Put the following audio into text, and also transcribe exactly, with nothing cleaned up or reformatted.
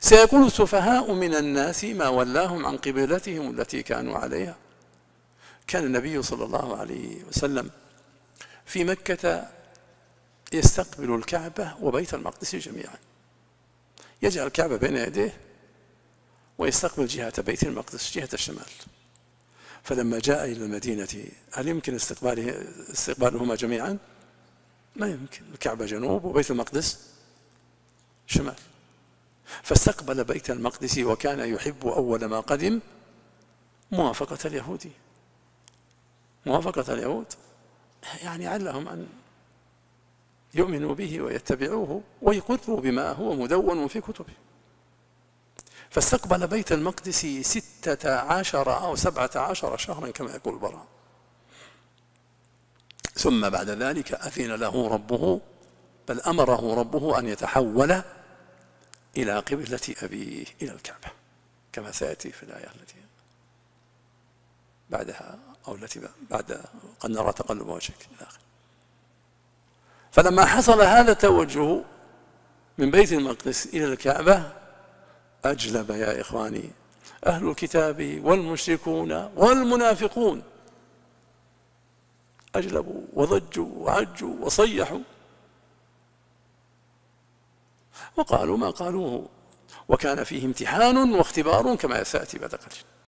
سيقول السفهاء من الناس ما ولاهم عن قبلتهم التي كانوا عليها. كان النبي صلى الله عليه وسلم في مكة يستقبل الكعبة وبيت المقدس جميعا، يجعل الكعبة بين يديه ويستقبل جهة بيت المقدس جهة الشمال. فلما جاء إلى المدينة هل يمكن استقباله استقبالهما جميعا؟ ما يمكن، الكعبة جنوب وبيت المقدس شمال. فاستقبل بيت المقدس وكان يحب أول ما قدم موافقة اليهود، موافقة اليهود يعني علهم أن يؤمنوا به ويتبعوه ويقروا بما هو مدون في كتبه. فاستقبل بيت المقدس ستة عشر أو سبعة عشر شهرا كما يقول البراء. ثم بعد ذلك أذن له ربه، بل أمره ربه أن يتحول إلى قبلة أبيه إلى الكعبة كما سيأتي في الآية التي بعدها أو التي بعد قد نرى تقلب وجهك إلى آخره. فلما حصل هذا التوجه من بيت المقدس إلى الكعبة أجلب يا إخواني أهل الكتاب والمشركون والمنافقون، أجلبوا وضجوا وعجوا وصيحوا وقالوا ما قالوه، وكان فيه امتحان واختبار كما سيأتي بعد قليل.